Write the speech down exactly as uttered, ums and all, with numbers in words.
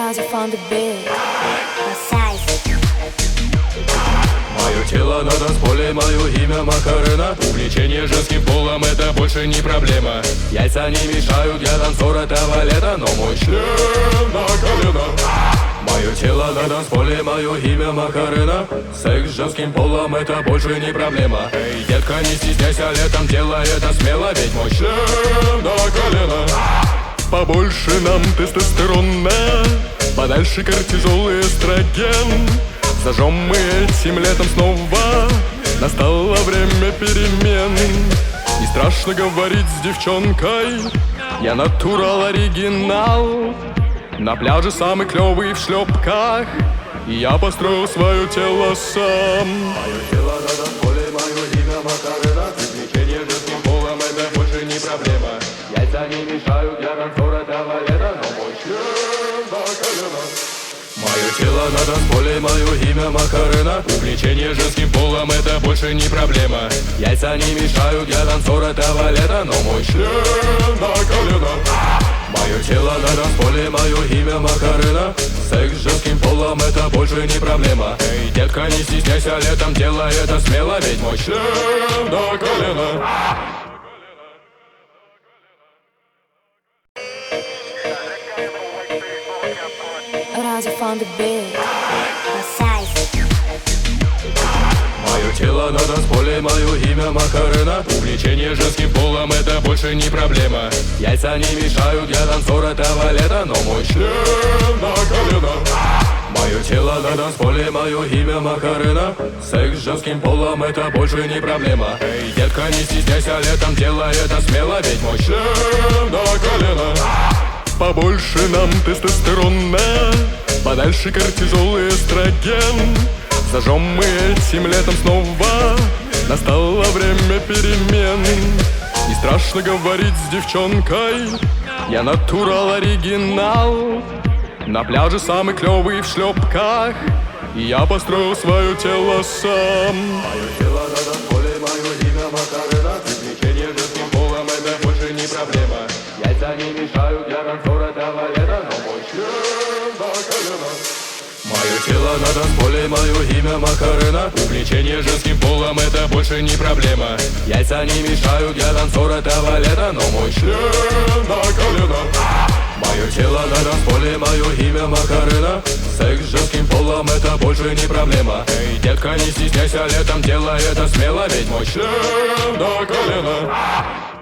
Разов on the beat. Мое тело на танцполе, мое имя Макарена. Увлечение женским полом — это больше не проблема. Яйца не мешают для танцора туалета, но мой член на колено. Мое тело на танцполе, мое имя Макарена. Секс с женским полом — это больше не проблема. Эй, детка, не стесняйся, летом делай это смело, ведь мой член на колено. Побольше нам тестостерона, подальше кортизол и эстроген. Зажжем мы этим летом снова, настало время перемен. Не страшно говорить с девчонкой, я натурал оригинал. На пляже самый клёвый в шлепках, и я построил свое тело сам. Мое тело на танцполе, мое имя Макарена. Приключение женским полом — это больше не проблема. Яйца не мешают для танцора туалета, но мой член на колено. Мое тело на танцполе, мое имя Макарена. Увлечение женским полом — это больше не проблема. Яйца не мешают для танцора туалета, но мой член на колено. Мое тело на танцполе, мое имя Макарена. Секс с женским полом — это больше не проблема. Эй, детка, не стесняйся, летом делай это смело, ведь мой член на колено. Разов on the beat. Мое тело на танцполе, мое имя Макарена. Увлечение женским полом — это больше не проблема. Яйца не мешают для танцора туалета, но мой член на колено. Мое тело на танцполе, мое имя Макарена. Секс с женским полом — это больше не проблема. Эй, детка, не стесняйся, летом делай это смело, ведь мой член на колено. Побольше нам тестостерона, подальше кортизол и эстроген. Зажжем мы этим летом снова, настало время перемен. Не страшно говорить с девчонкой, я натурал оригинал. На пляже самый клёвый в шлепках, и я построил свое тело сам. Мое тело на танцполе, мое имя Макарена. Приключение женским полом — это больше не проблема. Яйца не мешают для танцора туалета, но мой член на колено. Мое тело на танцполе, мое имя Макарена. Увлечение женским полом — это больше не проблема. Яйца не мешают для танцора туалета, но мой член на колено. Мое тело на танцполе, мое имя Макарена. Секс с женским полом — это больше не проблема. Эй, детка, не стесняйся, летом делай это смело, ведь мой член на колено.